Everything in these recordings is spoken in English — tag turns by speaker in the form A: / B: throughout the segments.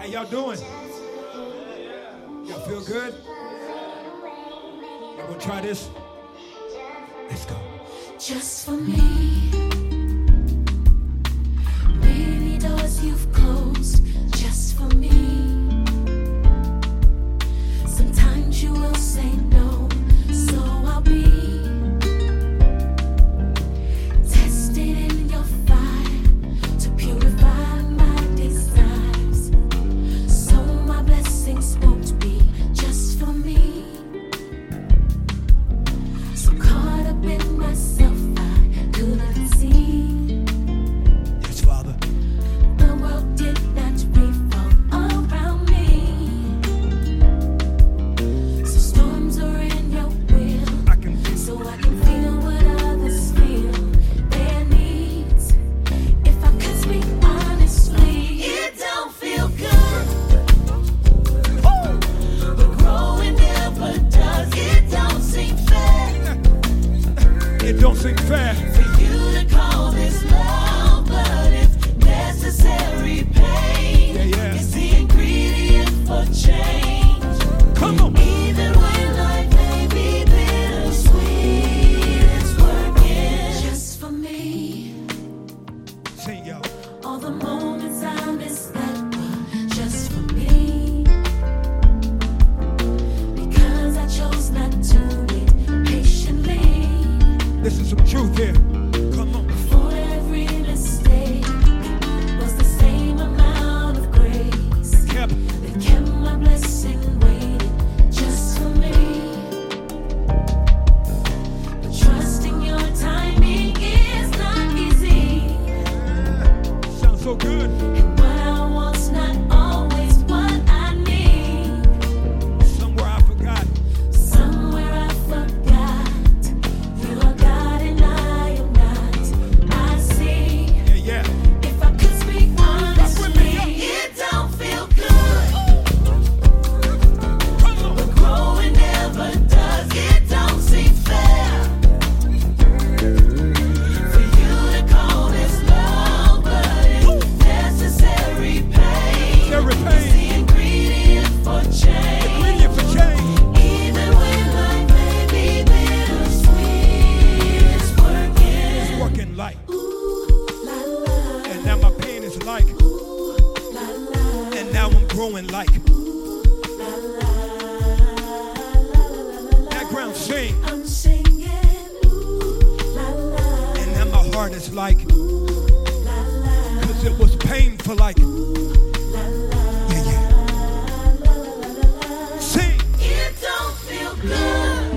A: y'all doing? Y'all feel good? Y'all gonna try this? Let's go.
B: Just for me. Many doors you've closed just for me. Sometimes you will say no, so I'll be tested in your fire to purify my desires. So my blessings won't be just for me. So caught up in myself, I couldn't see.
A: Yes, Father.
B: The world did not revolve around me. So storms are in your will, so I can feel what others feel. Their needs. If I could speak honestly, it don't feel good. But growing never does. It don't seem fair.
A: It don't seem fair.
B: For you to call this love, but it's necessary pain.
A: Yeah, yeah.
B: It's the ingredient for change.
A: Come on.
B: Even when life may be bittersweet, it's working just for me.
A: Sing, y'all.
B: All the moments I missed that were just for me. Because I chose not to wait patiently.
A: This is some truth here. Come on.
B: For every mistake was the same amount of grace
A: Kept.
B: that kept my blessing waiting just for me. But trusting your timing is not easy.
A: Sounds so good.
B: And what I want's not always what I need.
A: Somewhere I forgot.
B: Somewhere I forgot you are God and I am not. I see.
A: Yeah, yeah.
B: If I could speak honestly,
A: yeah.
B: it don't feel good.
A: Come on.
B: But growing never does. It don't seem fair. For you to call this love, but it's necessary pain.
A: Necessary
B: It's
A: pain.
B: the ingredient for change.
A: Ingredient for change.
B: Even when life may be bittersweet, it's working.
A: Working like.
B: Ooh, la la.
A: And now my pain is like.
B: Ooh, la la.
A: And now I'm growing like.
B: La la.
A: Background sing.
B: I'm singing. Ooh, la la.
A: And now my heart is like.
B: La la.
A: Cause it was painful like.
B: La la.
A: Yeah, yeah. Sing.
B: It don't feel good,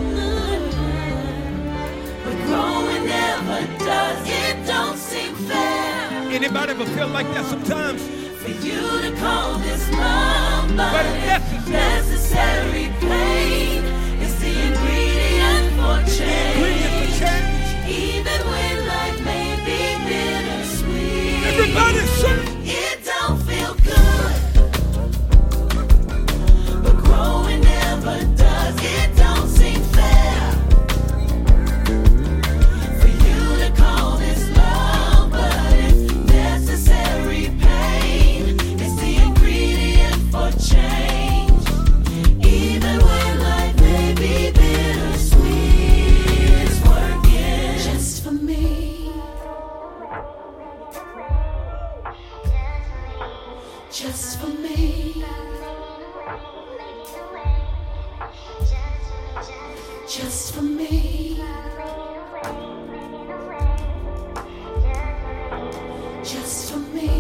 B: but growing never does. It don't seem fair
A: Anybody ever feel like that sometimes?
B: for you to call this love,
A: But
B: but
A: it's
B: it's necessary pain. It's the ingredient for
A: Ingredient for
B: change.
A: change.
B: Even when life may be bittersweet,
A: Everybody sing.
B: it don't feel good. But growing never does. It don't seem fair for you to call this love, but it's necessary pain. It's the ingredient for change. Even when life may be bittersweet, it's working just for me. Just for me. Just for me. Just for me.